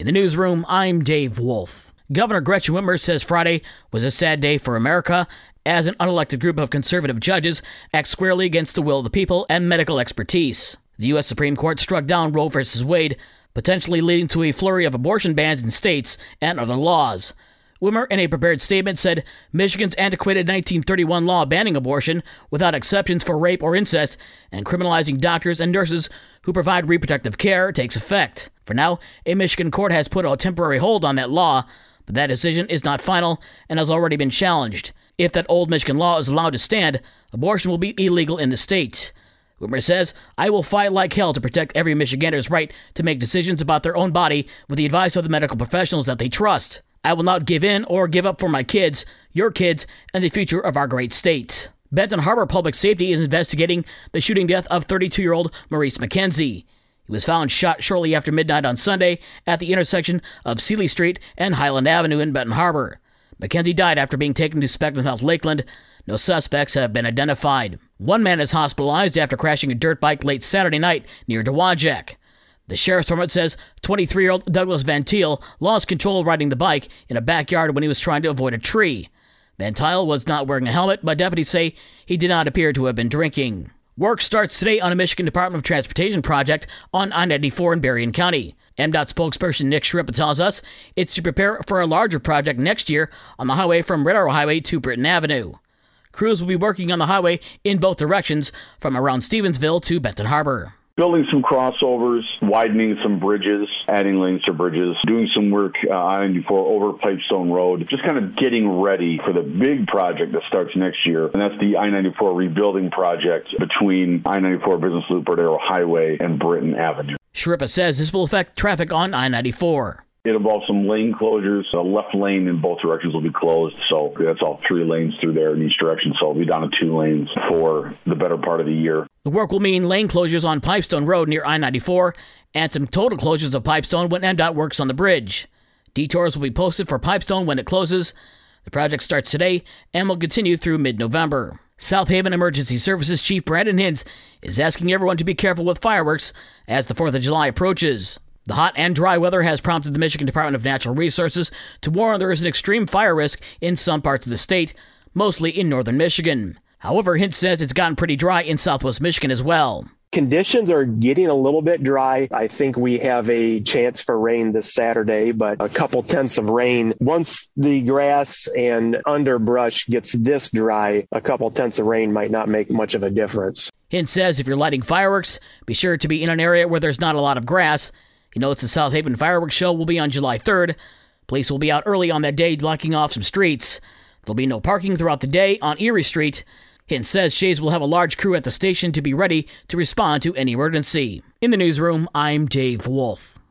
In the newsroom, I'm Dave Wolf. Governor Gretchen Whitmer says Friday was a sad day for America as an unelected group of conservative judges act squarely against the will of the people and medical expertise. The U.S. Supreme Court struck down Roe v. Wade, potentially leading to a flurry of abortion bans in states and other laws. Whitmer, in a prepared statement, said Michigan's antiquated 1931 law banning abortion without exceptions for rape or incest and criminalizing doctors and nurses who provide reproductive care takes effect. For now, a Michigan court has put a temporary hold on that law, but that decision is not final and has already been challenged. If that old Michigan law is allowed to stand, abortion will be illegal in the state. Whitmer says, "I will fight like hell to protect every Michiganer's right to make decisions about their own body with the advice of the medical professionals that they trust. I will not give in or give up for my kids, your kids, and the future of our great state." Benton Harbor Public Safety is investigating the shooting death of 32-year-old Maurice McKenzie. He was found shot shortly after midnight on Sunday at the intersection of Seeley Street and Highland Avenue in Benton Harbor. McKenzie died after being taken to Spectrum Health Lakeland. No suspects have been identified. One man is hospitalized after crashing a dirt bike late Saturday night near Dowagiac. The sheriff's department says 23-year-old Douglas Van Til lost control riding the bike in a backyard when he was trying to avoid a tree. Van Til was not wearing a helmet, but deputies say he did not appear to have been drinking. Work starts today on a Michigan Department of Transportation project on I-94 in Berrien County. MDOT spokesperson Nick Shrippa tells us it's to prepare for a larger project next year on the highway from Red Arrow Highway to Britton Avenue. Crews will be working on the highway in both directions from around Stevensville to Benton Harbor. Building some crossovers, widening some bridges, adding lanes to bridges, doing some work I-94 over Pipestone Road, just kind of getting ready for the big project that starts next year, and that's the I-94 rebuilding project between I-94 Business Loop, Red Arrow Highway, and Britton Avenue. Shrippa says this will affect traffic on I-94. It involves some lane closures. The left lane in both directions will be closed, so that's all 3 lanes through there in each direction, so it'll be down to 2 lanes for the better part of the year. The work will mean lane closures on Pipestone Road near I-94 and some total closures of Pipestone when MDOT works on the bridge. Detours will be posted for Pipestone when it closes. The project starts today and will continue through mid-November. South Haven Emergency Services Chief Brandon Hintz is asking everyone to be careful with fireworks as the 4th of July approaches. The hot and dry weather has prompted the Michigan Department of Natural Resources to warn there is an extreme fire risk in some parts of the state, mostly in northern Michigan. However, Hintz says it's gotten pretty dry in southwest Michigan as well. Conditions are getting a little bit dry. I think we have a chance for rain this Saturday, but a couple tenths of rain. Once the grass and underbrush gets this dry, a couple tenths of rain might not make much of a difference. Hintz says if you're lighting fireworks, be sure to be in an area where there's not a lot of grass. He notes the South Haven Fireworks Show will be on July 3rd. Police will be out early on that day blocking off some streets. There'll be no parking throughout the day on Erie Street. Hintz says Shays will have a large crew at the station to be ready to respond to any emergency. In the newsroom, I'm Dave Wolf.